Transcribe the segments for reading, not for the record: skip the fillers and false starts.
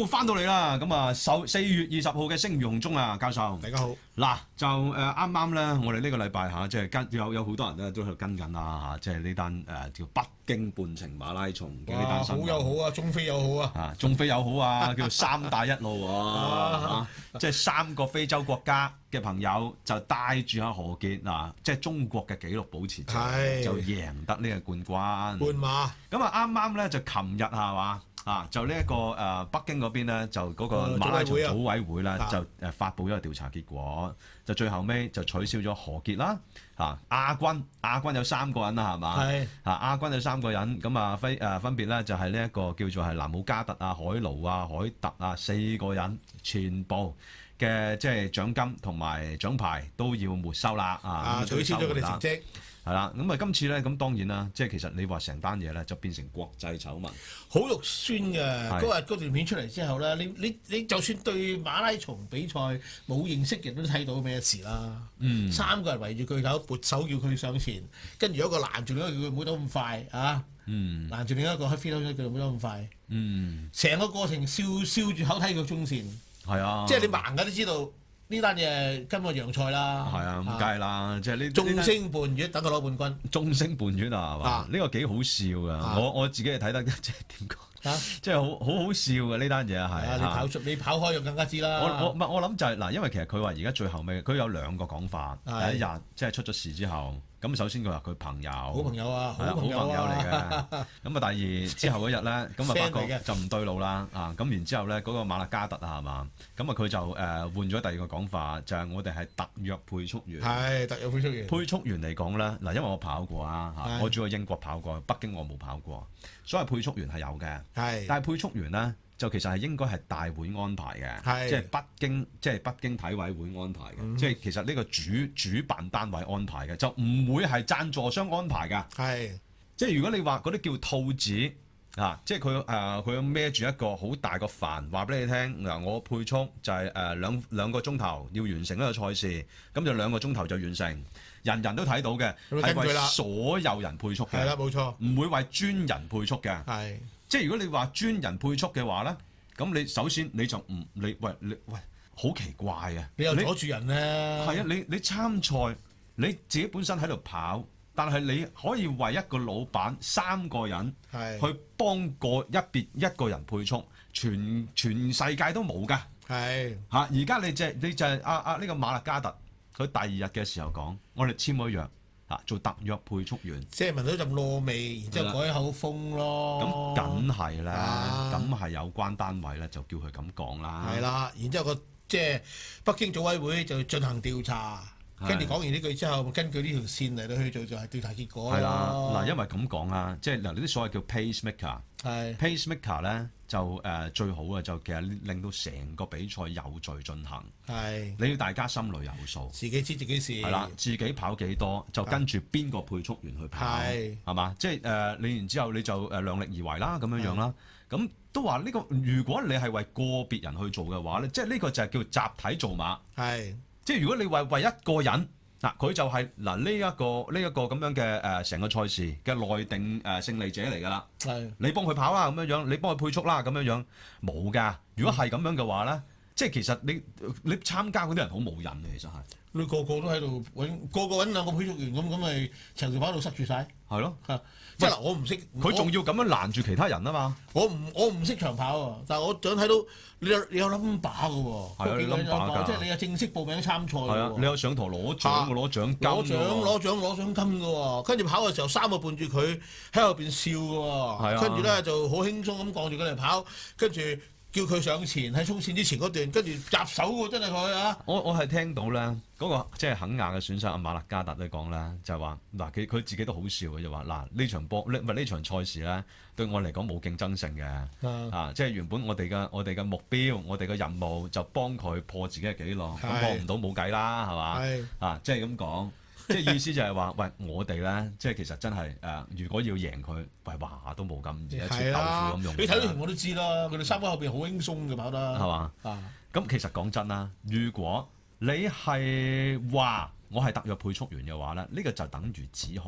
翻到嚟啦，咁啊4月20號嘅聲如洪鐘啊，教授。 大家好。 嗱就啱啱咧，我哋呢個禮拜嚇，即係跟有好多人咧都喺度跟緊啦嚇，即係呢單叫北京半程馬拉松嘅呢單新聞。 好有好啊，中非有好啊。 啊，中非有好啊，叫做三帶一路喎，即係3個非洲國家嘅朋友就帶住阿何潔嗱，即係中國嘅紀錄保持者，就贏得呢個冠軍。 半馬。 咁啊啱啱咧就琴日係嘛？就呢一個北京嗰邊咧，就嗰個馬拉松組委會咧，就發布咗個調查結果，就最後尾就取消咗何潔啦。亞軍有3個人啦，係嘛？係。亞軍有3個人，咁啊分別咧就係呢一個叫做係南姆加特啊、海盧啊、海特啊4個人，全部嘅即係獎金同埋獎牌都要沒收啦。 取消咗佢哋成績。 係啦，咁啊今次咧，咁當然啦，即係其實你話成單嘢咧就變成國際醜聞， 好肉酸嘅。嗰段片出嚟之後咧，你就算對馬拉松比賽冇認識嘅人都睇到咩事啦。3個人圍住佢手，撥手叫佢上前，跟住有一個攔住另一個叫佢唔好走咁快啊。攔住另一個喺飛刀出叫佢唔好走咁快。成個過程笑住口睇佢中線。係啊，即係你盲嘅都知道。呢單嘢今個洋賽啦， 係啊，咁梗係啦，即係呢眾星伴月等佢攞冠軍， 眾星伴月啊，係嘛？呢個幾好笑噶，我自己係睇得即係點講，即係好好笑嘅呢單嘢係。 你跑開就更加知啦。 我諗就係嗱，因為其實佢話而家最後尾佢有2個講法，第一日即係出咗事之後。咁首先佢話佢朋友，好朋友啊， 好朋友嚟嘅。咁啊，第二之後嗰日咧，咁啊發覺就唔對路啦。咁然之後咧，嗰個馬勒加特啊，係嘛？咁啊佢就換咗第2個講法，就係我哋係特約配速員。係特約配速員。配速員嚟講咧，嗱，因為我跑過啊，我住喺英國跑過，北京我冇跑過，所以配速員係有嘅。係。但係配速員咧，就其實係應該係大會安排嘅，即係北京體委會安排嘅，即係其實呢個主辦單位安排嘅，就唔會係贊助商安排㗎。即係如果你話嗰啲叫兔子即係佢孭住一個好大個帆，話俾你聽嗱，我配速就係兩個鐘頭要完成呢個賽事，咁就2個鐘頭就完成，人都睇到嘅，係為所有人配速嘅，係啦，冇錯，唔會為專人配速嘅。即係如果你話專人配速嘅話咧，咁你首先你就唔你好奇怪啊！你又阻住人咧？係啊，你參賽你自己本身喺度跑，但係你可以為一個老闆3個人去幫過一個人配速，全世界都冇㗎。係而家你就係呢個馬勒加特，佢第2日嘅時候講，我哋簽咗約。做特約配速員，即係聞到陣燶味，然之後改口風咯。咁梗係啦，咁係有關單位咧就叫佢咁講啦。係啦，然之後即係北京組委會就進行調查，跟住講完呢句之後，根據呢條線嚟到去做就係調查結果。係啦，嗱，因為咁講啊，即係嗱，呢啲所謂叫 pacemaker，pacemaker 咧就最好嘅就其實令到成個比賽有序進行。係，你要大家心裏有數，自己知自己事。係啦，自己跑幾多就跟住邊個配速員去跑，係嘛？即係你然之後你就量力而為啦，咁樣啦。咁都話呢個如果你係為個別人去做嘅話咧，即係呢個就係叫集體做馬。係，即係如果你為一個人。嗱，佢就係嗱呢一個咁樣嘅成個賽事嘅內定勝利者嚟㗎啦。係，你幫佢跑啦咁樣，你幫佢配速啦咁樣，冇㗎。如果係咁樣嘅話咧，即係其實你參加嗰啲人好冇癮嘅，其實係。你個個都喺度個個揾2個配速員咁咪成條跑道塞住晒。係咯。即係嗱，我唔識，佢仲要咁樣攔住其他人啊嘛！我唔識長跑喎，但係我想睇到你有 number 嘅喎，係有 number 㗎，即係你有正式報名參賽㗎喎，你有上台攞獎攞獎金攞獎金㗎喎，跟住跑嘅時候3個伴住佢喺後邊笑㗎喎，跟住咧就好輕鬆咁降住佢嚟跑，跟住叫佢上前喺衝線之前嗰段，跟住閘手喎，真係佢啊！我係聽到咧嗰個即係肯亞嘅選手阿馬勒加特都講啦，就係話嗱佢自己都好笑嘅，就話嗱呢場賽事咧對我嚟講冇競爭性嘅即係原本我哋嘅目標，我哋嘅任務就幫佢破自己嘅紀錄，咁破唔到冇計啦，係嘛？即係咁講。即係意思就係話，喂，我哋咧，即係其實真係如果要贏佢，喂，話都冇咁易，一撮豆腐咁用。你睇到我都知啦，佢哋3個後邊好輕鬆嘅跑得，係嘛？咁其實講真啦，如果你係話我係特約配速員嘅話咧，呢個就等於指控，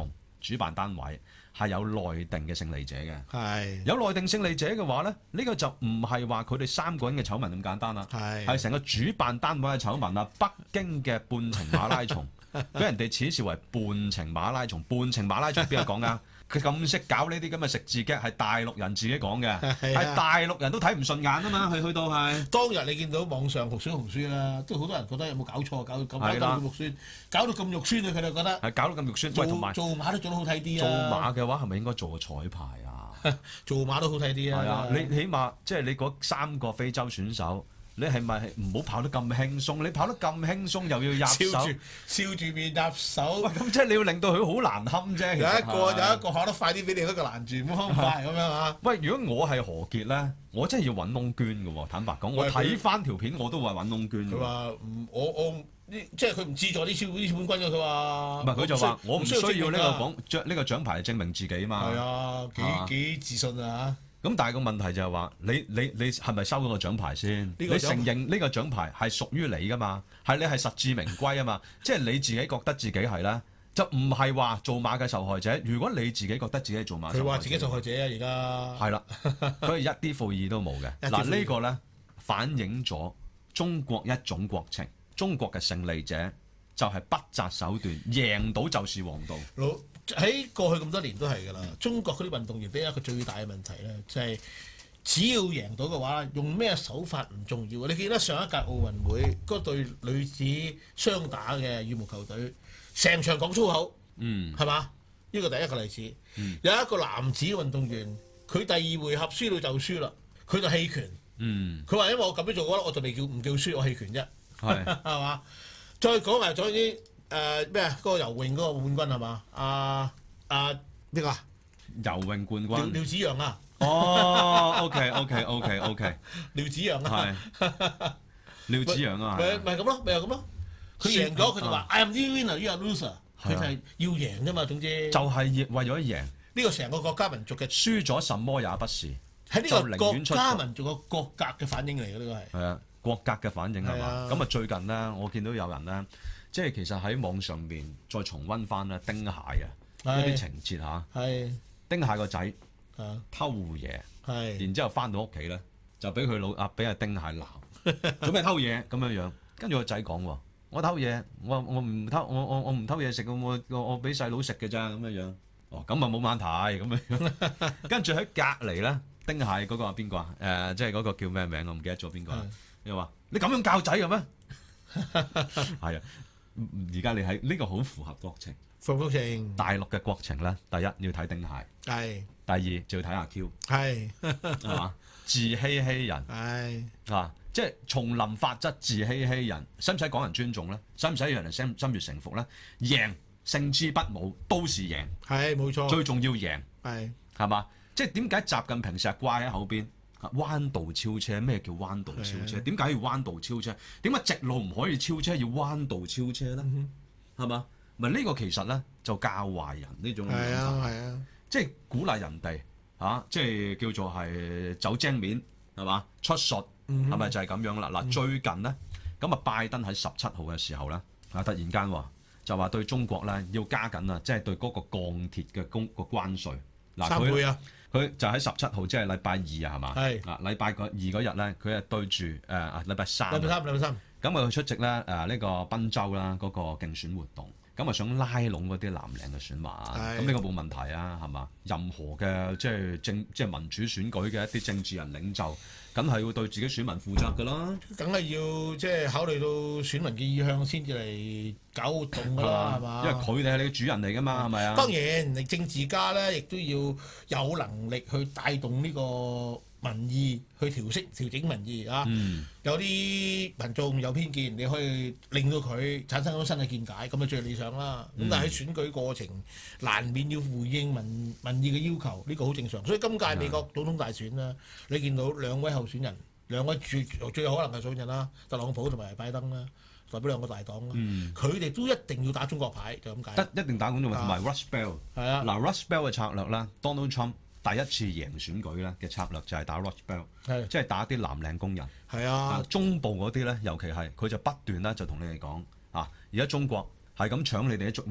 主辦單位係有內定嘅勝利者嘅。 係有內定勝利者嘅話咧，呢個就唔係話佢哋3個人嘅醜聞咁簡單啦，係成個主辦單位嘅醜聞啦。北京嘅半程馬拉松俾人哋恥笑為半程馬拉松，半程馬拉松邊個講㗎？佢咁識搞呢啲咁嘅食字嘅係大陸人自己講嘅，係大陸人都睇唔順眼啊嘛，去到係。當日你見到網上紅書啦，都好多人覺得有冇搞錯，搞到咁肉酸，搞到咁肉酸啊！佢哋覺得係搞到咁肉酸。同埋做馬都做得好睇啲啊！ 做馬嘅話係咪應該做個彩排啊？ 做馬都好睇啲啊！ 係啊，你起碼即係你嗰3個非洲選手。你係咪唔好跑得咁輕鬆？你跑得咁輕鬆又要入手， 笑住面入手。 咁即係你要令到佢好難堪啫。 有一個跑得快啲，俾你一個攔住，唔好咁快咁樣啊！ 喂，如果我係何潔咧，我真係要揾窿捐嘅喎。坦白講，我睇翻條片我都話揾窿捐。 佢話我即係佢唔資助啲冠軍嘅。佢話唔係，佢就話我唔需要呢個獎牌嚟證明自己嘛。 係啊，幾自信啊！ 咁但係個問題就係話，你係咪收咗個獎牌先？你承認呢個獎牌係屬於你噶嘛？係你係實至名歸啊嘛？即係你自己覺得自己係啦，就唔係話做馬嘅受害者。如果你自己覺得自己係做馬， 佢話自己受害者啊！而家係啦，佢係一啲悔意都冇嘅。嗱呢個咧反映咗中國一種國情，中國嘅勝利者就係不擇手段，贏到就是王道。 喺過去咁多年都係㗎啦，中國嗰啲運動員俾一個最大嘅問題咧，就係只要贏到嘅話，用咩手法唔重要。你記得上一屆奧運會嗰隊女子雙打嘅羽毛球隊，成場講粗口，係嘛？呢個第一個例子。有一個男子運動員，佢第2回合輸到就輸啦，佢就棄權。佢話因為我咁樣做嘅話，我就唔叫輸，我棄權啫。係嘛？再講埋咗啲。咩啊？嗰個游泳嗰個冠軍係嘛？邊個啊？ 游泳冠軍廖子陽啊！ 哦，OK。 廖子陽啊， 係廖子陽啊， 咪咁咯，咪又咁咯。佢贏咗，佢就話 I am the winner, you are loser。佢就係要贏啫嘛，總之就係為咗贏。 呢個成個國家民族嘅輸咗什麼也不是， 喺呢個國家民族嘅國格嘅反應嚟嘅，呢個係。 係啊，國格嘅反應係嘛？咁啊最近咧，我見到有人咧。即係其實喺網上邊再重溫翻咧丁蟹啊一啲情節嚇，丁蟹個仔偷嘢，然之後翻到屋企咧就俾俾阿丁蟹鬧，做咩偷嘢咁樣樣？跟住個仔講喎，我偷嘢，我唔偷，我唔偷嘢食，我俾細佬食嘅咋咁樣樣。哦，咁啊冇問題咁樣樣。跟住喺隔離咧，丁蟹嗰個係邊個啊？即係嗰個叫咩名我唔記得咗邊個。又話你咁樣教仔嘅咩？係啊。而家你喺呢個好符合國情， 國情大陸嘅國情咧，第一要睇丁蟹， 係第二就要睇阿 Q，係嘛？自欺欺人， 係啊，即係叢林法則，自欺欺人，使唔使講人尊重咧？使唔使讓人心悅誠服咧？贏勝之不武都是贏， 係冇錯， 最重要贏，係嘛？即係點解習近平成日掛喺後邊？彎道超車，咩叫彎道超車？點解要彎道超車？點解直路唔可以超車，要彎道超車咧？係嘛？咪呢個其實咧就教壞人呢種諗法，即係鼓勵人哋嚇，即係叫做係走精面係嘛？出術係咪就係咁樣啦？嗱，最近咧咁啊，拜登喺17號嘅時候咧突然間就話對中國咧要加緊啊，即係對嗰個鋼鐵嘅個關稅嗱 3倍啊！ 佢就喺17號，即係禮拜2啊，係嘛？ 係啊，禮拜2嗰日咧，佢係對住禮拜3。 禮拜3。 咁佢出席咧呢個賓州啦嗰個競選活動，咁啊想拉攏嗰啲藍領嘅選民，咁呢個冇問題啊，係嘛？任何嘅即係民主選舉嘅一啲政治人領袖，梗係要對自己選民負責㗎啦。梗係要即係考慮到選民嘅意向先至嚟搞活動㗎啦，係嘛？ 因為佢哋係你嘅主人嚟㗎嘛，係咪啊？ 當然，你政治家咧亦都要有能力去帶動呢個民意，去調整民意啊！有啲民眾有偏見，你可以令到佢產生咗新嘅見解，咁啊最理想啦。咁但係喺選舉過程難免要回應民意嘅要求，呢個好正常。所以今屆美國總統大選啦，你見到兩位候選人，兩位最有可能嘅候選人啦，特朗普同埋拜登啦，代表兩個大黨啦，佢哋都一定要打中國牌，就咁解。 一定打中國牌，同埋 Rust Belt。係啊，嗱 Rust Belt 嘅策略啦 ，Donald Trump 第一次贏選舉咧嘅策略就係打 Rust Belt，即係打啲藍領工人。係啊，中部嗰啲咧，尤其係佢就不斷咧就同你哋講啊，而家中國係咁搶你哋啲職位，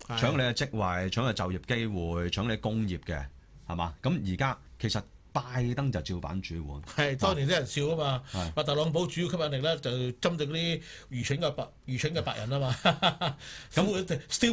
搶你嘅職位，搶你就業機會，搶你工業嘅，係嘛？咁而家其實拜登就照板煮碗。 係當年啲人笑啊嘛， 係話特朗普主要吸引力咧就針對嗰啲愚蠢嘅白人啊嘛，咁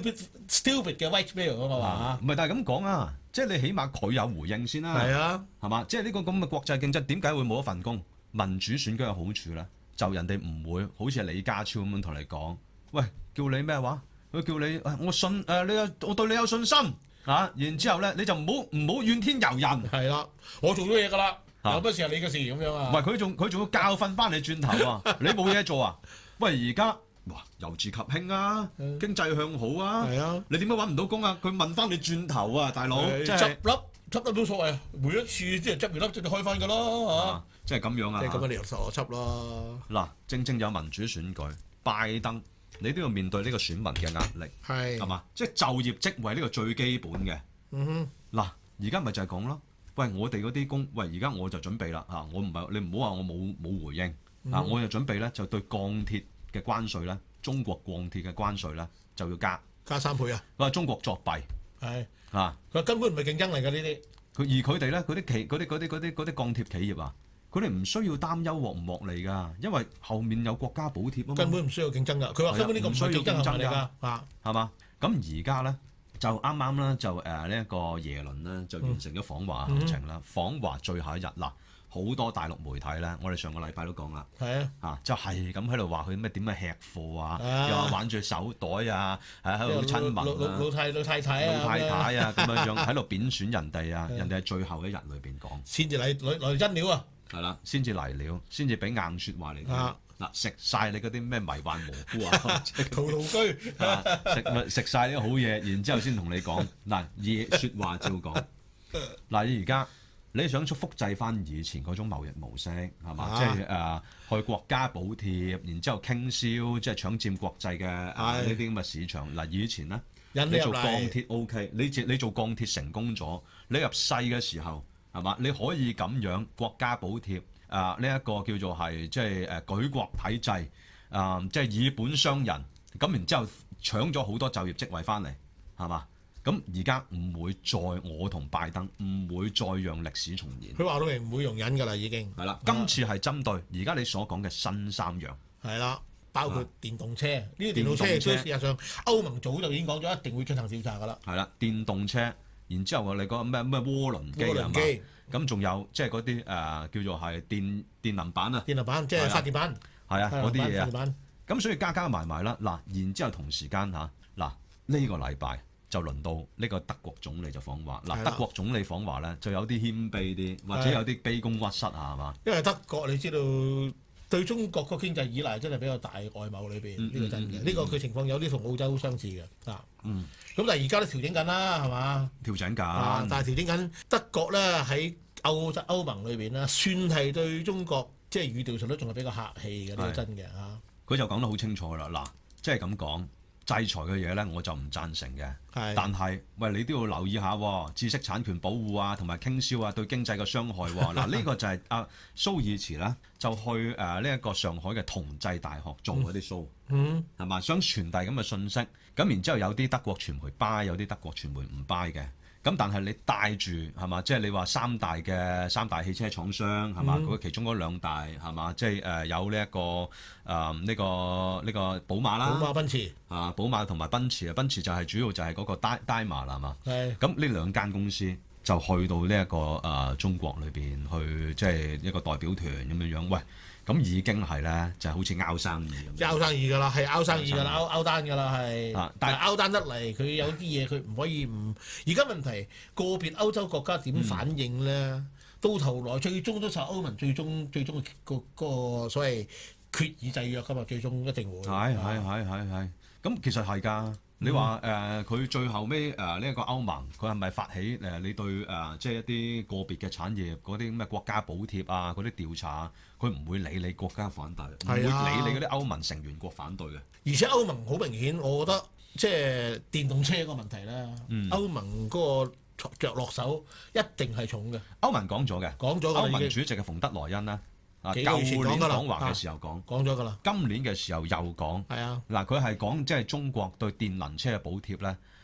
stupid 嘅 white male 啊嘛話。 唔係，但係咁講啊，即係你起碼佢有回應先啦。 係啊， 係嘛？即係呢個咁嘅國際競爭，點解會冇一份工？民主選舉有好處咧，就人哋唔會好似李家超咁樣同你講，喂，叫你咩話？佢叫你我信我對你有信心啊！然之後咧，你就唔好怨天尤人。 係啦，我做咗嘢㗎啦， 啊有乜事係你嘅事咁樣啊？ 唔係佢仲要教訓翻你轉頭啊！你冇嘢做啊？喂，而家哇由治及興啊，經濟向好啊， 係啊， 你點解揾唔到工啊？佢問翻你轉頭啊，大佬，即係執得冇所謂，每一次啲人執完粒就開翻㗎咯嚇， 即係咁樣啊！ 即係咁樣嚟邏輯咯。 嗱，正正有民主選舉，拜登你都要面對呢個選民嘅壓力，係嘛？即係就業職位呢個最基本嘅。嗱，而家咪就係講咯。喂，我哋嗰啲工，喂，而家我就準備啦嚇，我唔係你唔好話我冇回應啊，我就準備咧就對鋼鐵嘅關稅咧，中國鋼鐵嘅關稅咧就要加3倍啊！佢話中國作弊係啊，佢根本唔係競爭嚟㗎呢啲。而佢哋咧嗰啲鋼鐵企業啊，佢哋唔需要擔憂獲唔獲利㗎，因為後面有國家補貼啊嘛。根本唔需要競爭㗎，佢話根本呢個唔需要競爭㗎，係嘛？咁而家咧就啱啱咧就呢一個耶倫咧就完成咗訪華行程啦。訪華最後一日嗱，好多大陸媒體咧，我哋上個禮拜都講啦，就係咁喺度話佢咩點樣吃貨啊，又話挽住手袋啊，喺度親民啊，老太太啊咁樣樣喺度貶損人哋啊，人哋係最後一日裏邊講，先至嚟真料啊，係啦，先至嚟料，先至俾硬説話嚟講。嗱，食晒你嗰啲咩迷幻蘑菇啊，陶居，食晒啲好嘢，然之後先同你講嗱，嘢説話照講。嗱，你而家你想複製翻以前嗰種貿易模式係嘛？即係去國家補貼，然之後傾銷，即係搶佔國際嘅呢啲咁嘅市場。嗱，以前咧，你做鋼鐵 OK，你做鋼鐵成功咗，你入世嘅時候係嘛？你可以咁樣國家補貼。呢一個叫做係即係舉國體制，即係以本傷人，咁然之後搶咗好多就業職位翻嚟，係嘛？咁而家唔會再我同拜登唔會再讓歷史重演。佢話到明唔會容忍㗎啦，已經係啦。今次係針對而家你所講嘅新三樣，係啦，包括電動車呢啲電動車，所以事實上歐盟早就已經講咗，一定會進行調查㗎啦。係啦，電動車，然之後你講咩渦輪機係嘛？咁仲有即係嗰啲叫做係電能板啊，電能板即係發電板，係啊嗰啲嘢啊。咁所以加埋啦，嗱，然之後同時間嗱呢個禮拜就輪到呢個德國總理就訪華。嗱，德國總理訪華咧就有啲謙卑啲，或者有啲卑躬屈膝啊，係嘛？因為德國你知道對中國個經濟依賴真係比較大，外貿裏邊呢個真嘅。呢個佢情況有啲同澳洲相似嘅啊。咁但係而家都調整緊啦，係嘛？調整緊，但係調整緊。德國咧喺歐盟裏邊咧，算係對中國即係語調上都仲係比較客氣嘅，呢個真嘅嚇。佢就講得好清楚啦，嗱，即係咁講，制裁嘅嘢咧，我就唔贊成嘅。但係喂，你都要留意下知識產權保護啊，同埋傾銷啊，對經濟嘅傷害。嗱，呢個就係蘇爾茨啦，就去呢一個上海嘅同濟大學做嗰啲 show，係嘛？想傳遞咁嘅信息。咁然之後有啲德國傳媒 buy，有啲德國傳媒唔 buy 嘅。咁但係你帶住係嘛？即係你話三大汽車廠商係嘛？嗰其中嗰兩大係嘛？即係有呢一個呢個寶馬啦，寶馬奔馳啊，寶馬同埋奔馳啊，奔馳就係主要就係嗰個戴馬啦，係嘛？係。咁呢兩間公司就去到呢一個中國裏邊去，即係一個代表團咁樣樣。喂，咁已經係咧，就係好似拗生意咁。拗生意㗎啦，係拗生意㗎啦，拗單㗎啦，係。但係拗單得嚟，佢有啲嘢佢唔可以唔。而家問題個別歐洲國家點反應咧？到頭來最終都受歐盟最終個所謂決議制約㗎嘛，最終一定會。係。咁其實係㗎。你話佢最後尾呢一個歐盟，佢係咪發起你對即係一啲個別嘅產業嗰啲咩國家補貼啊嗰啲調查，佢唔會理你國家反對，唔會理你嗰啲歐盟成員國反對嘅。而且歐盟好明顯，我覺得即係電動車個問題咧，歐盟嗰個着落手一定係重嘅。歐盟講咗嘅，歐盟主席嘅馮德萊恩啦。舊年訪華嘅時候講咗㗎啦，今年嘅時候又講，係啊，嗱佢係講即係中國對電能車嘅補貼咧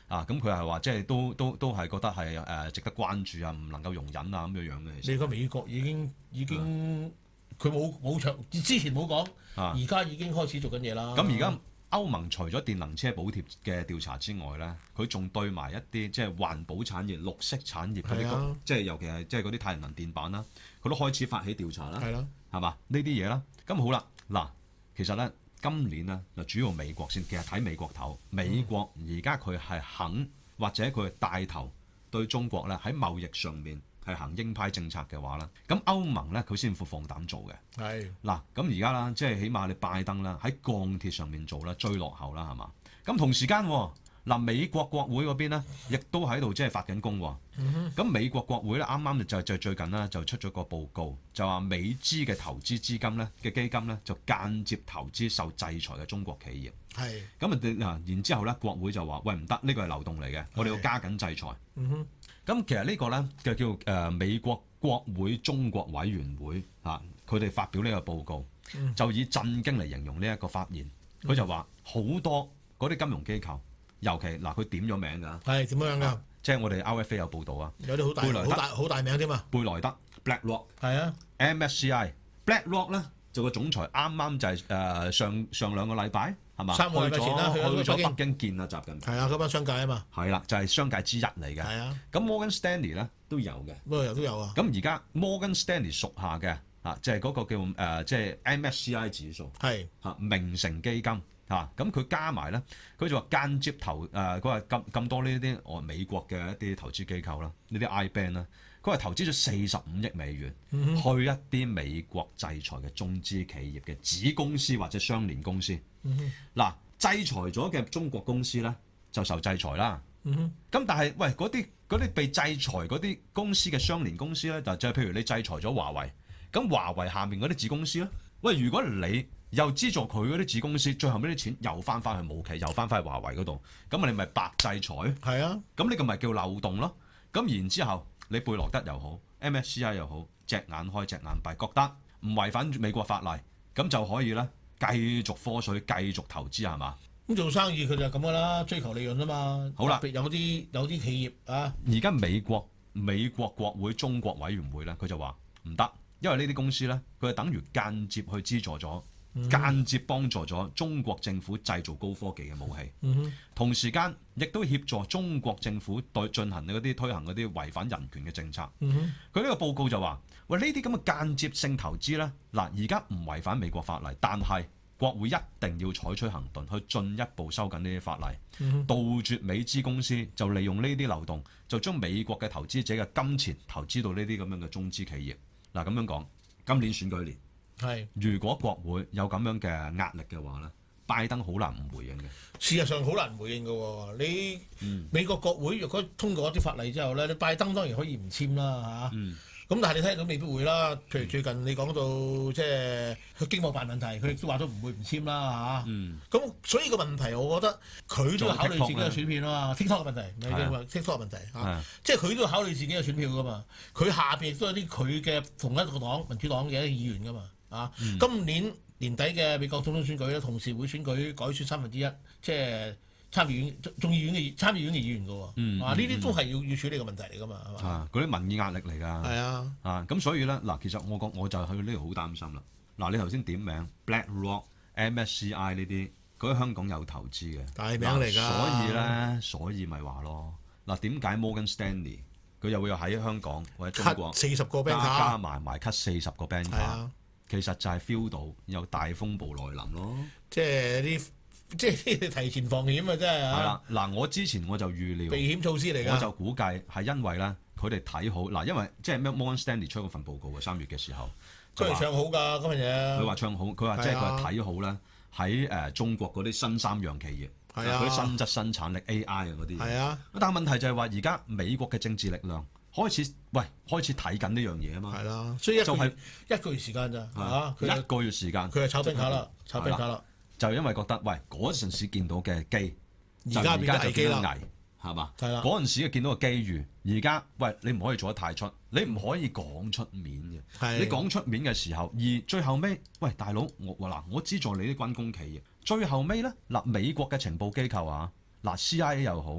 咁佢係話即係都係覺得係值得關注啊，唔能夠容忍啊咁樣樣嘅。其實你個美國已經佢冇長之前冇講，而家已經開始做緊嘢啦。 咁而家歐盟除咗電能車補貼嘅調查之外咧，佢仲對埋一啲即係環保產業、綠色產業嗰啲，即係尤其係即係嗰啲太陽能電板啦，佢都開始發起調查啦。係嘛？呢啲嘢啦。咁好啦，嗱，其實咧今年咧就主要美國先，其實睇美國頭。美國而家佢係肯或者佢係帶頭對中國咧喺貿易上面係行鷹派政策嘅話咧，咁歐盟咧佢先會放膽做嘅。係嗱，咁而家啦，即係起碼你拜登啦喺鋼鐵上面做啦，追落後啦，係嘛？咁同時間嗱，美國國會嗰邊咧，亦都喺度即係發緊功喎。咁美國國會咧，啱啱就最近啦，就出咗個報告，就話美資嘅投資資金咧嘅基金咧，就間接投資受制裁嘅中國企業。係咁然之後咧，國會就話：喂，唔得，呢個係漏洞嚟嘅，我哋要加緊制裁。咁其實呢個咧就叫美國國會中國委員會佢哋發表呢個報告，就以震驚嚟形容呢一個發言。佢就話好多嗰啲金融機構，尤其佢點咗名㗎。係點樣㗎？即係我哋 RFA 有報導啊，有啲好大名添嘛。貝萊德 BlackRock 係啊 MSCI BlackRock 咧就個總裁啱啱就係上兩個禮拜係嘛，3個禮拜前啦，去咗北京見啊習近平。係啊，嗰班商界啊嘛。係啦，就係商界之一嚟嘅。係啊。咁 Morgan Stanley 咧都有嘅。都有啊。咁而家 Morgan Stanley 屬下嘅即係嗰個叫即係 MSCI 指數係明晟基金。咁佢加埋咧，佢就話間接投佢話咁多呢啲美國嘅一啲投資機構啦，呢啲 iBank 啦，佢話投資咗45億美元去一啲美國制裁嘅中資企業嘅子公司或者相連公司。嗱，制裁咗嘅中國公司咧就受制裁啦。咁但係喂嗰啲被制裁嗰啲公司嘅相連公司咧，就譬如你制裁咗華為，咁華為下面嗰啲子公司咧，喂如果你又資助佢嗰啲子公司，最後尾啲錢又翻返去母企，又翻返去華為嗰度，咁你咪白制裁？係啊，咁呢個咪叫漏洞咯。咁然之後，你貝萊德又好 ，MSCI 又好，隻眼開隻眼閉，覺得唔違反美國法例，咁就可以咧繼續科水，繼續投資係嘛？咁做生意佢就咁噶啦，追求利潤啊嘛。好啦，有啲企業啊，而家美國國會中國委員會咧，佢就話唔得，因為呢啲公司咧，佢係等於間接去資助咗。間接幫助咗中國政府製造高科技嘅武器，同時間亦都協助中國政府對進行嗰啲推行嗰啲違反人權嘅政策。佢呢個報告就話：喂，呢啲咁嘅間接性投資咧，嗱而家唔違反美國法例，但係國會一定要採取行動去進一步收緊呢啲法例，杜絕美資公司就利用呢啲漏洞，就將美國嘅投資者嘅金錢投資到呢啲咁樣嘅中資企業。嗱咁樣講，今年選舉年。如果國會有咁樣嘅壓力嘅話咧，拜登好難唔回應嘅。事實上好難唔回應嘅喎。你美國國會若果通過一啲法例之後咧，你拜登當然可以唔簽啦嚇。咁但係你睇到未必會啦。譬如最近你講到即係佢經貿辦問題，佢亦都話都唔會唔簽啦嚇。咁所以個問題，我覺得佢都要考慮自己嘅選票啊嘛。TikTok 嘅問題，唔係 TikTok 嘅問題嚇。即係佢都要考慮自己嘅選票噶嘛。佢下邊亦都有啲佢嘅同一個黨民主黨嘅議員噶嘛。今年年底嘅美國總統選舉咧，同時會選舉改選1/3，即係參議院、眾議院嘅參議院嘅議員嘅喎。呢啲都係要處理嘅問題嚟㗎嘛，係嘛？嗰啲民意壓力嚟㗎。係啊。咁所以咧嗱，其實我就去呢度好擔心啦。嗱，你頭先點名 BlackRock、MSCI 呢啲，佢喺香港有投資嘅大名嚟㗎。所以咪話咯。嗱，點解 Morgan Stanley 佢又會喺香港或者中國40個 banker 加埋 cut 40個 banker？其實就係 feel 到有大風暴來臨咯，即係提前防險啊！真係係啦，嗱，我之前我就預料避險措施嚟㗎，我就估計係因為咧佢哋睇好嗱，因為即係 Morgan Stanley 出嗰份報告嘅3月嘅時候，佢係唱好㗎嗰份嘢。佢話唱好，佢話即係佢係睇好咧喺中國嗰啲新3樣企業，嗰啲新質生產力 AI 啊嗰啲。係啊，但係問題就係話而家美國嘅政治力量。開始睇緊呢樣嘢啊嘛，係啦，所以就係一個月時間咋一個月時間，佢係炒冰卡啦，炒冰卡啦，就因為覺得喂嗰陣時見到嘅機，而家就變咗危，係嘛？係啦，嗰陣時見到個機遇，而家喂你唔可以做得太出，你唔可以講出面嘅，你講出面嘅時候，而最後尾喂大佬我資助你啲軍工企業，最後尾咧嗱美國嘅情報機構啊嗱 CIA 又好。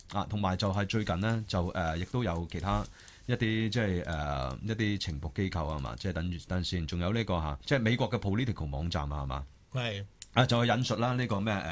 同埋就係最近咧就亦都有其他一啲即係一啲情報機構啊嘛，即係等陣先，仲有呢個嚇，即係美國嘅 political 網站啊係嘛？ 係就係引述啦呢個咩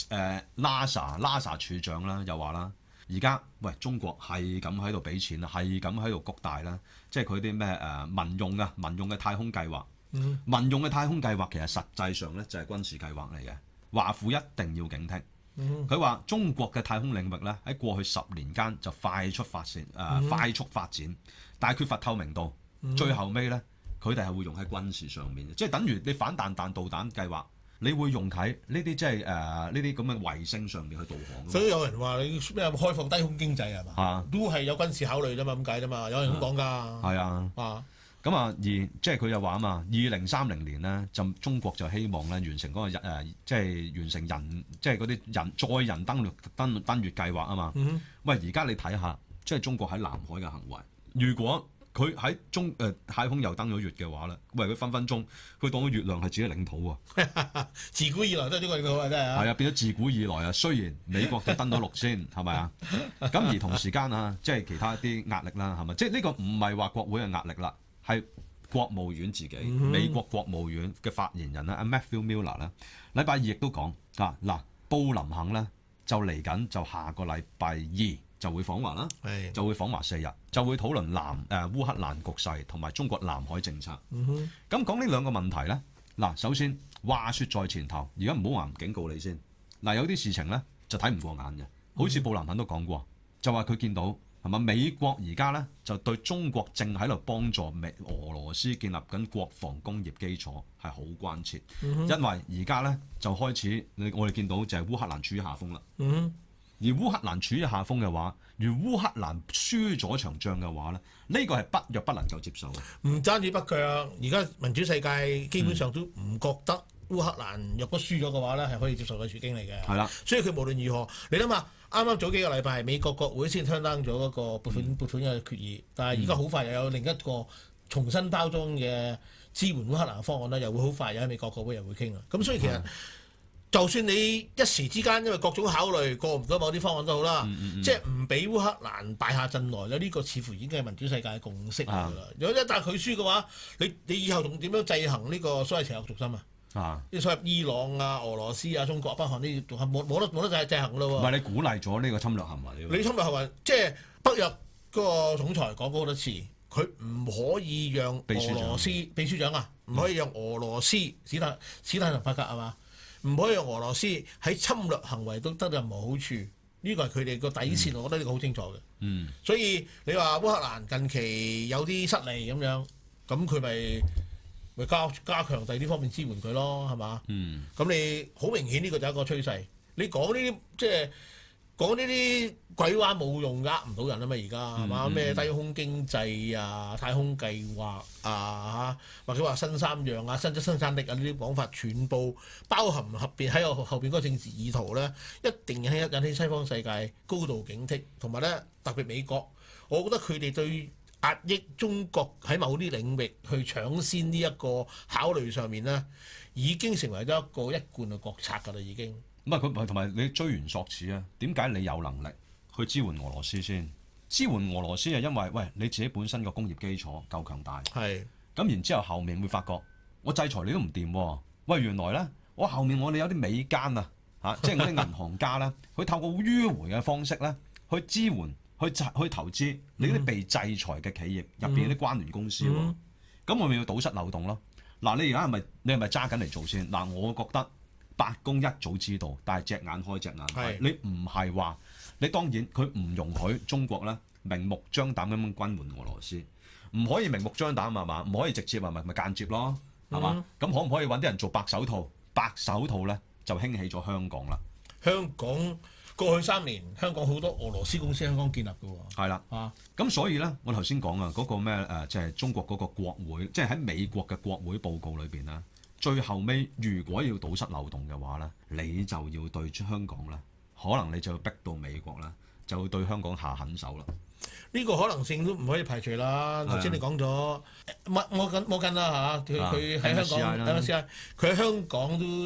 NASA 處長啦，又話啦，而家喂中國係咁喺度俾錢啦，係咁喺度谷大啦，即係佢啲咩民用嘅太空計劃，民用嘅太空計劃其實實際上咧就係軍事計劃嚟嘅，華府一定要警惕。佢話中國嘅太空領域咧喺過去10年間就快速發展，但係缺乏透明度，最後尾咧佢哋係會用喺軍事上面嘅，即係等於你反彈導彈計劃，你會用喺呢啲即係呢啲咁嘅衛星上面去導航。 所以有人話你咩開放低空經濟係嘛？都係有軍事考慮啫嘛，咁解啫嘛，有人咁講㗎。係啊。咁而即係佢又話啊嘛，2030年咧就中國就希望咧完成嗰個即係完成人即係嗰啲載人登月計劃啊嘛。喂，而家你睇下，即係中國喺南海嘅行為，如果佢喺太空又登咗月嘅話咧，喂佢分鐘佢當咗月亮係自己領土喎。自古以來都係呢個領土啊，真係啊。係啊，變咗自古以來啊。雖然美國就登咗陸先，係咪啊？咁而同時間啊，即係其他啲壓力啦，係咪？即係呢個唔係話國會嘅壓力啦。係國務院自己，美國國務院嘅發言人阿 Matthew Miller 咧，禮拜二亦都講布林肯咧就嚟緊就下個禮拜二就會訪華啦，就會訪華4日，就會討論烏克蘭局勢同埋中國南海政策。咁講呢兩個問題咧，首先話說在前頭，而家唔好話唔警告你先。有啲事情咧就睇唔過眼嘅，好似布林肯都講過，就話佢見到。係嘛？美國而家咧就對中國正喺度幫助俄羅斯建立緊國防工業基礎係好關切，因為而家咧就開始我哋見到就係烏克蘭處於下風啦。而烏克蘭處於下風嘅話，如烏克蘭輸咗場仗嘅話咧，呢個係北約不能夠接受嘅。唔單止北約啊，而家民主世界基本上都唔覺得烏克蘭若果輸咗嘅話咧係可以接受嘅處境嚟嘅。係啦，所以佢無論如何，你諗下。啱啱早幾個禮拜，美國國會先相當咗嗰個撥款嘅決議，但係而家好快又有另一個重新包裝嘅支援烏克蘭嘅方案咧，又會好快又喺美國國會又會傾啦。咁所以其實就算你一時之間因為各種考慮過唔到某啲方案都好啦，即係唔俾烏克蘭敗下陣來咧，呢個似乎已經係民主世界嘅共識嚟㗎啦。如果一旦佢輸嘅話，你以後仲點樣制衡呢個所謂邪惡軸心啊？啲所謂伊朗啊、俄羅斯啊、中國、北韓呢啲冇得制衡咯喎。唔係你鼓勵咗呢個侵略行為？你侵略行為即係北約嗰個總裁講過好多次，佢唔可以讓俄羅斯秘書長啊，唔可以讓俄羅斯史太林伯格係嘛？唔可以讓俄羅斯喺侵略行為都得任何好處。呢個係佢哋個底線，我覺得呢個好清楚嘅。所以你話烏克蘭近期有啲失利咁樣，咁佢咪加強第二啲方面支援佢咯，係嘛？咁你好明顯呢個就係一個趨勢。你講呢啲即係講呢啲鬼話冇用，呃唔到人啊嘛！而家係嘛？咩低空經濟啊、太空計劃啊或者話新三樣啊、新質生產力啊呢啲講法，全部包含後邊嗰個政治意圖咧，一定引起西方世界高度警惕，同埋咧特別美國，我覺得佢哋對壓抑中國喺某啲領域去搶先呢一個考慮上面咧，已經成為咗一個一貫嘅國策㗎啦，已經。咁佢同埋你追源溯始啊？點解你有能力去支援俄羅斯先？支援俄羅斯係因為喂你自己本身個工業基礎夠強大。係。咁然之後面會發覺我制裁你都唔掂喎。喂，原來咧我後面我哋有啲美奸啊嚇，即係嗰啲銀行家啦，佢透過迂迴嘅方式咧去支援。去投資你啲被制裁嘅企業入邊啲關聯公司喎，咁我咪要堵塞漏洞咯。嗱，你而家係咪揸緊嚟做先？嗱，我覺得白宮一早知道，但係隻眼開隻眼閉。你唔係話你當然佢唔容許中國咧明目張膽咁樣軍援俄羅斯，唔可以明目張膽係嘛？唔可以直接咪間接咯，係嘛？咁可唔可以揾啲人做白手套？白手套咧就興起咗香港啦。香港。過去3年，香港好多俄羅斯公司喺香港建立嘅喎。係啦，咁所以咧，我頭先講啊，嗰個咩即係中國嗰個國會，即係喺美國嘅國會報告裏邊啦，最後尾如果要堵塞漏洞嘅話咧，你就要對香港啦，可能你就要逼到美國啦，就會對香港下狠手啦。呢個可能性都唔可以排除啦。頭先你講咗，摩根啦嚇，佢喺香港，佢喺香港都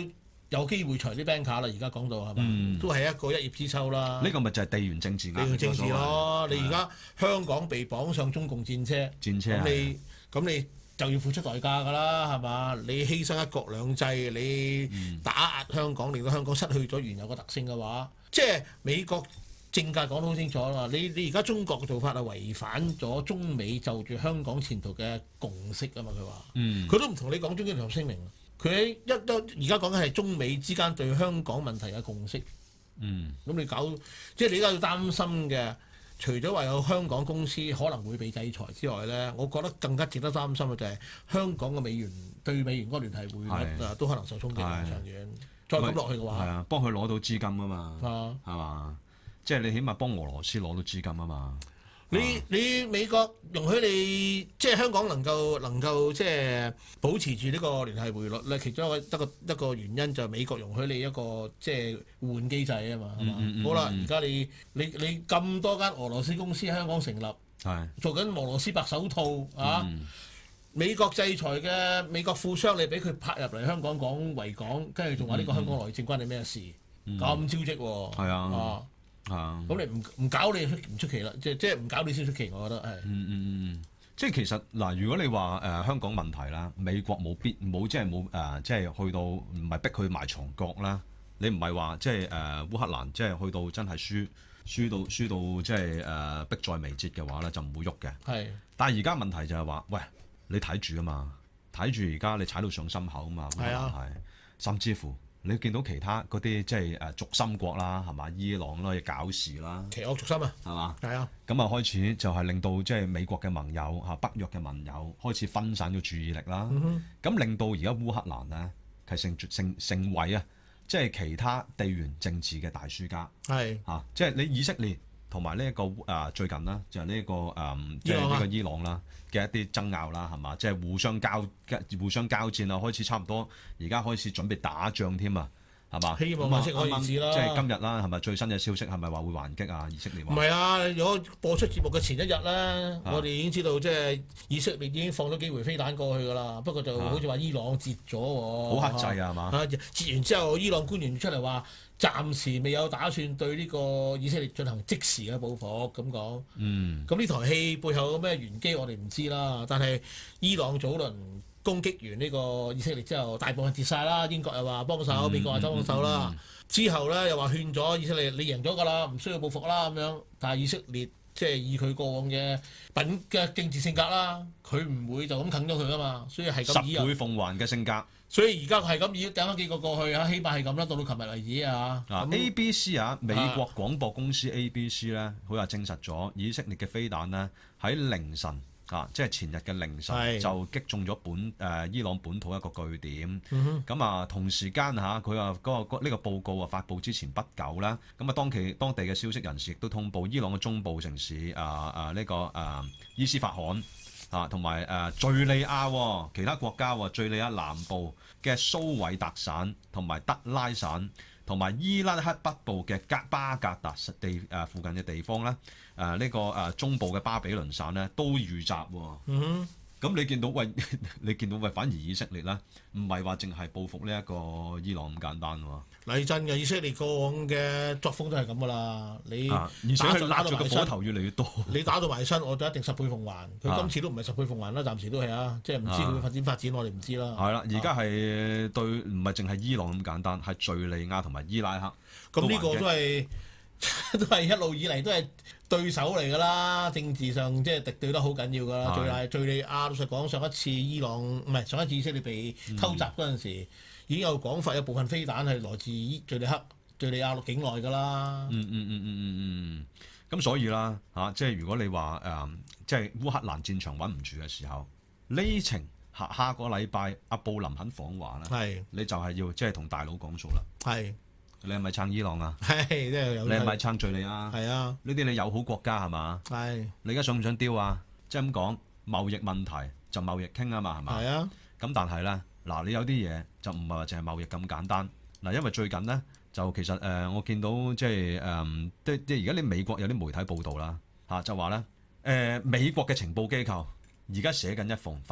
有機會裁啲 banker 啦，而家講到係嘛，都係一個一葉知秋啦。 呢個咪就係地緣政治壓力地緣政治咯。你而家香港被綁上中共戰車，咁你就要付出代價㗎啦，係嘛？你犧牲一國兩制，你打壓香港，令到香港失去咗原有嘅特性嘅話，即係美國政界講得好清楚啦。你而家中國嘅做法係違反咗中美就住香港前途嘅共識啊嘛。佢話，佢都唔同你講中英聯合聲明。佢而家講緊係中美之間對香港問題嘅共識。咁你搞即係你而家要擔心嘅。除咗話有香港公司可能會被制裁之外咧，我覺得更加值得擔心嘅就係香港嘅美元對美元嗰個聯繫匯率都可能受衝擊長遠。再咁落去嘅話，係啊，幫佢攞到資金啊嘛，係嘛？即係你起碼幫俄羅斯攞到資金啊嘛。 你美國容許你即係香港能夠即係保持住呢個聯繫匯率咧，其中一個原因就係美國容許你一個即係換機制啊嘛，係嘛？好啦，而家你咁多間俄羅斯公司喺香港成立，做緊俄羅斯白手套啊！美國制裁嘅美國富商，你俾佢拍入嚟香港講維港，跟住仲話呢個香港內政關你咩事？咁招積喎，係啊！咁你唔搞你唔出奇啦，即係唔搞你先出奇，我覺得係。 即係其實嗱，如果你話香港問題啦，美國冇即係去到唔係逼佢埋牆角啦，你唔係話即係烏克蘭即係去到真係輸到即係迫在眉睫嘅話咧，就唔會喐嘅。係。但係而家問題就係話，喂，你睇住啊嘛，睇住而家你踩到上心口啊嘛，係啊，甚至乎。你見到其他嗰啲即係軸心國啦，係嘛？伊朗啦，搞事啦， 邪惡軸心啊，係嘛？ 係啊， 咁啊開始就係令到即係美國嘅盟友北約嘅盟友開始分散咗注意力啦。咁令到而家烏克蘭呢係成為啊，即係其他地緣政治嘅大輸家。係即係你以色列同埋呢一個最近啦，就係呢一個即係呢個伊朗啦嘅一啲爭拗啦，係嘛？即係互相交戰啊，開始差唔多，而家開始準備打仗添啊，係嘛？希望以色列可以試啦。即係今日啦，係咪最新嘅消息係咪話會還擊啊？以色列話唔係啊！如果播出節目嘅前一日咧，我哋已經知道即係以色列已經放咗幾枚飛彈過去㗎啦。不過就好似話伊朗截咗喎，好克制啊，係嘛？截完之後，伊朗官員出嚟話。暫時未有打算對呢個以色列進行即時嘅報復咁講。咁呢台戲背後有咩玄機我哋唔知啦。但係伊朗早輪攻擊完呢個以色列之後，大部分跌晒啦。英國又話幫手，美國話幫手啦。之後咧又話勸咗以色列，你贏咗㗎啦，唔需要報復啦咁樣。但係以色列即係以佢過往嘅政治性格啦，佢唔會就咁啃咗佢㗎嘛。所以係咁以十倍奉還嘅性格。所以而家係咁以掟翻幾個過去啊，起碼係咁啦，到琴日為止啊。ABC 美國廣播公司 ABC 咧，佢話證實咗以色列嘅飛彈呢喺凌晨即係前日嘅凌晨就擊中咗伊朗本土一個據點。咁同時間佢話呢個報告發布之前不久啦，咁當地嘅消息人士亦都通報伊朗嘅中部城市呢個伊斯法罕。同埋敍利亞其他國家敍利亞南部嘅蘇韋特省同埋德拉省，同埋伊拉克北部嘅巴格達附近嘅地方咧，呢個中部嘅巴比倫省咧都遇襲。咁你見到反而以色列咧唔係話淨係報復呢一個伊朗咁簡單喎。嚟真嘅，以色列過往嘅作風都係咁噶啦。你打到埋身，火頭越嚟越多。你打到埋身，我就一定10倍奉還。佢今次都唔係10倍奉還啦，暫時都係即係唔知佢會發展，我哋唔知啦。係啦，而家係對唔係淨係伊朗咁簡單，係敍利亞同埋伊拉克。咁呢個都係一路以嚟都係對手嚟㗎啦，政治上即係敵對得好緊要㗎啦。敍利亞老實講，上一次以色列被偷襲嗰陣時，已經有講法，有部分飛彈係來自敍利亞境內㗎啦。咁所以啦即係如果你話即係烏克蘭戰場穩唔住嘅時候，呢程下個禮拜阿布林肯訪華咧，你就係要即係同大佬講數啦。你係咪撐伊朗啊？係，即係有。你係咪撐敍利亞？係啊。呢啲你友好國家係嘛？係。你而家想唔想丟啊？即係咁講，貿易問題就貿易傾啊嘛，係嘛？係啊。咁但係咧，你有啲嘢就唔係話淨係貿易咁簡單。因為最近咧就其實我見到即係即係而家啲美國有啲媒體報道啦就話咧美國嘅情報機構而家寫緊一封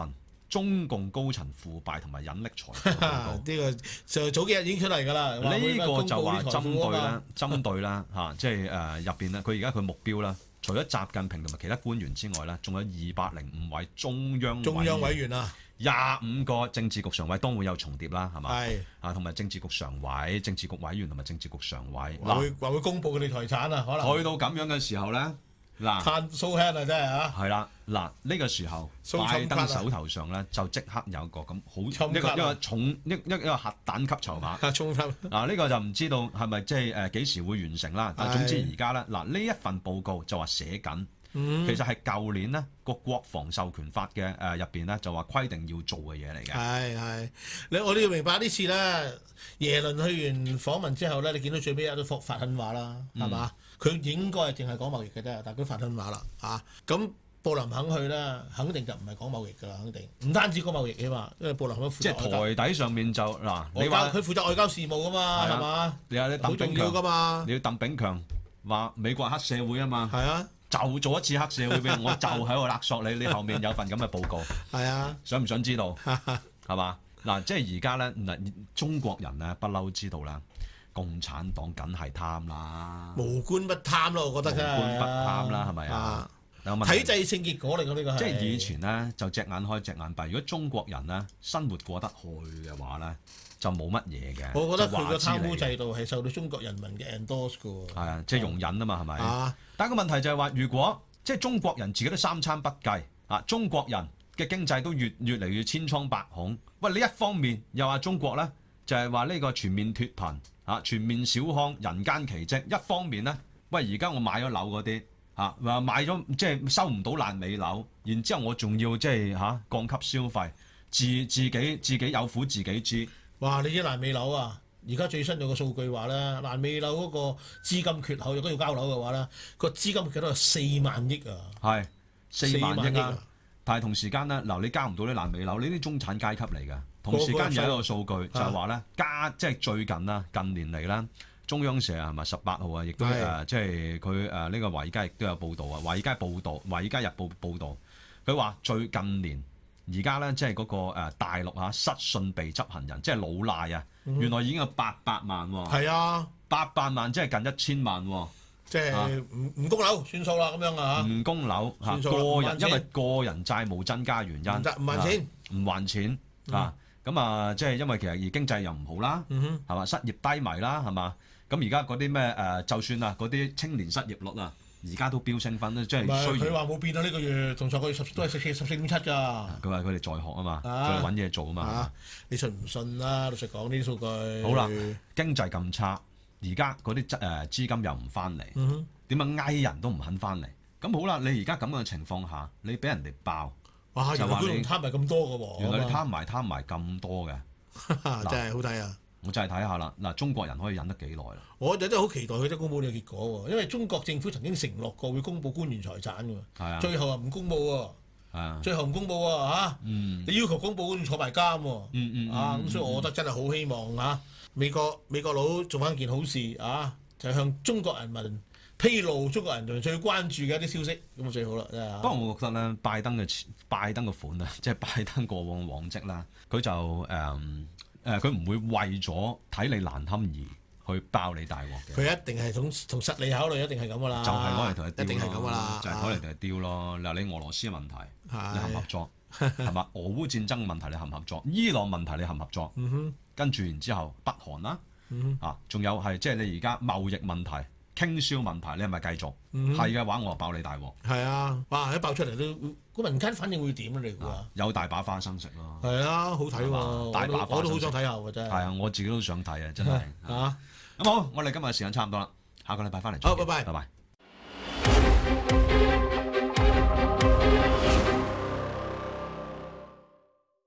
中共高層腐敗同埋隱匿財富報告。 呢個就早幾日已經出嚟㗎啦。 呢個就話針對啦嚇，即係入邊咧，佢而家佢目標啦，除咗習近平同埋其他官員之外咧，仲有205位中央委員啊，25個政治局常委當會有重疊啦，係嘛？係啊，同埋政治局常委、政治局委員同埋政治局常委話會公佈佢哋財產啊，可能去到咁樣嘅時候咧，嗱， 攤 show hand 啊，真係啊！ 係啦，嗱呢個時候，拜登手頭上咧就即刻有個咁好一個重一個核彈級籌碼。嗱呢個就唔知道係咪即係幾時會完成啦？但係總之而家咧，嗱呢一份報告就話寫緊。其實係舊年呢個國防授權法嘅入邊咧就話規定要做嘅嘢嚟嘅。係我都要明白呢次咧，耶倫去完訪問之後咧，你見到最尾有都發狠話啦，係嘛？佢應該係淨係講貿易嘅啫，但係佢發狠話啦嚇。咁布林肯去啦，肯定就唔係講貿易㗎啦，肯定唔單止講貿易啊嘛，因為布林肯負責即係台底上面就嗱，你話佢負責外交事務㗎嘛，係嘛？ 你話你好重要㗎嘛？ 你要鄧炳強話美國黑社會啊嘛？ 係啊。 就做一次黑社會俾我，就喺度勒索你，你後面有份咁嘅報告， 係啊， 想唔想知道？係嘛？嗱，即係而家咧，嗱，中國人咧不嬲知道啦，共產黨梗係貪啦， 無官不貪咯，我覺得無官不貪啦，係咪啊？ 體制性結果嚟㗎呢個係。 即係以前咧就隻眼開隻眼閉，如果中國人咧生活過得去嘅話咧，就冇乜嘢嘅。 我覺得佢個貪污制度係受到中國人民嘅 endorse 㗎喎。 係啊，即係容忍啊嘛，係咪？但係個問題就係話，如果即係中國人自己都三餐不繼啊，中國人嘅經濟都越嚟越千瘡百孔。喂，你一方面又話中國咧就係話呢個全面脫貧啊，全面小康，人間奇蹟；一方面咧，喂，而家我買咗樓嗰啲啊，話買咗即係收唔到爛尾樓，然之後我仲要即係降級消費，自己有苦自己知。 哇！你啲爛尾樓啊！而家最新有個數據話咧，爛尾樓嗰個資金缺口，如果要交樓嘅話咧，個資金缺口係4萬億啊！係 4萬億啊！但係同時間咧，嗱你交唔到啲爛尾樓，呢啲中產階級嚟嘅。同時間有一個數據就係話咧，即係最近啦，近年嚟啦，中央社係咪18號啊？亦都即係佢呢個華爾街亦都有報導啊，華爾街日報報導，佢話最近年。而家咧，即係嗰個大陸失信被執行人，即係老賴啊！原來已經有800萬喎。係啊，800萬即係近1000萬喎。即係唔供樓算數啦，咁樣啊唔供樓個人因為個人債務增加原因， 唔還錢， 唔還錢咁啊！即係因為其實而經濟又唔好啦，係嘛？失業低迷啦，係嘛？咁而家嗰啲咩就算啊，嗰啲青年失業率啊。而家都飆升翻啦，即係佢話冇變啊！呢個月同上個月都係14.7㗎。 佢話佢哋在學啊嘛，佢哋揾嘢做啊嘛。 你信唔信啦？老實講呢啲數據。 好啦，經濟咁差，而家嗰啲資金又唔翻嚟，點樣嗌人都唔肯翻嚟。咁好啦，你而家咁嘅情況下，你俾人哋爆， 哇！就話你貪埋咁多㗎喎。 原來你貪埋咁多嘅， 真係好睇啊！ 我真係睇下啦，嗱，中國人可以忍得幾耐啦？ 我就真係好期待佢都公佈呢個結果喎，因為中國政府曾經承諾過會公佈官員財產㗎喎，最後又唔公佈喎，最後唔公佈喎你要求公佈，坐埋監喎，咁所以我覺得真係好希望美國佬做翻件好事就係向中國人民披露中國人最關注嘅一啲消息，咁就最好啦。 不過我覺得咧，拜登嘅款啊，即係拜登過往往績啦，佢就佢唔會為咗睇你難堪而去爆你大鑊嘅。佢一定係同實力考慮，一定係咁噶啦。 就係攞嚟同佢丟咯。 一定係咁噶啦。 就係攞嚟同佢丟咯。嗱，你俄羅斯嘅問題，你合唔合作？係嘛？俄烏戰爭嘅問題，你合唔合作？伊朗問題，你合唔合作？跟住然之後，北韓啦，仲有係即係你而家貿易問題、傾銷問題，你係咪繼續？係嘅話，我就爆你大鑊。係啊！哇！一爆出嚟都個民間反應會點啊？你估啊？ 有大把花生食咯。係啊，好睇喎！大把花生食，我都好想睇下喎，真係。係啊，我自己都想睇啊，真係。咁好，我哋今日時間差唔多啦，下個禮拜翻嚟。 好，拜拜。 拜拜。